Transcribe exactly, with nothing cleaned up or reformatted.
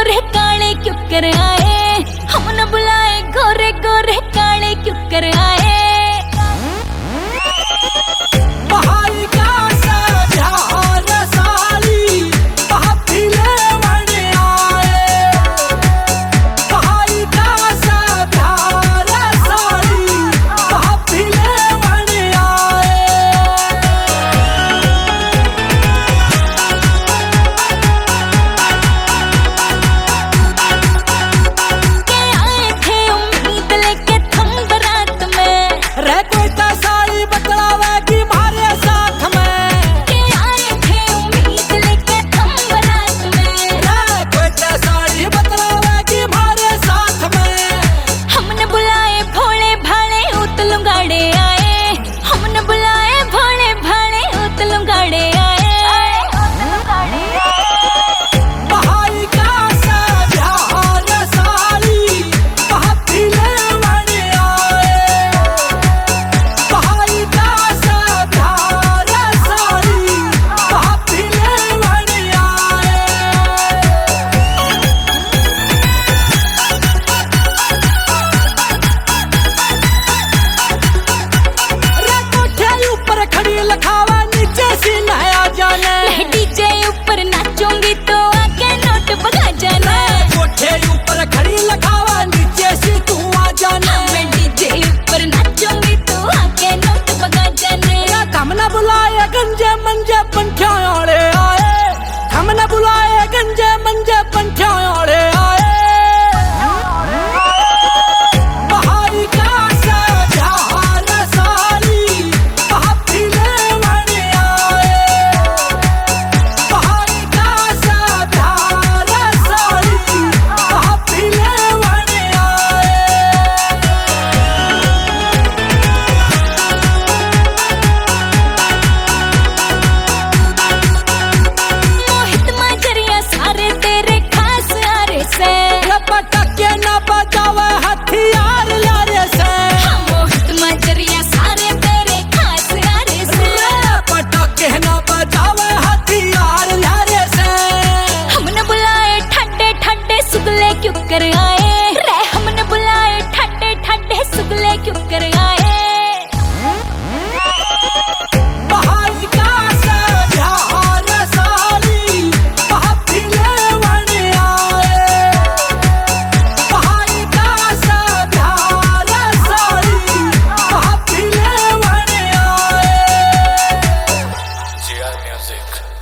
गोरे काले क्यों कर आए, हम न बुलाए गोरे गोरे काले क्यों कर आए। डीजे ऊपर नाचूंगी तो आके नोट बगा जाना, कोठे ऊपर खड़ी लखावा नीचे से तू आ जाना। मैं डीजे ऊपर नाचूंगी तो आके नोट बगा जाना। हम न बुलाए गंजे मंजे पंठ्या आड़े आए, हम न बुलाए गंजे मंजे पंठ्या आड़े आए। पटाके ना बजावे हथियार यारे से, हम मोहित मजरिया सारे तेरे खास यारे से। पटाके ना बजावे हथियार यारे से। हम न बुलाए ठंडे ठंडे सुगले क्यों कर आए रे, हम न बुलाए ठंडे ठंडे सुगले क्यों कर आए। Music.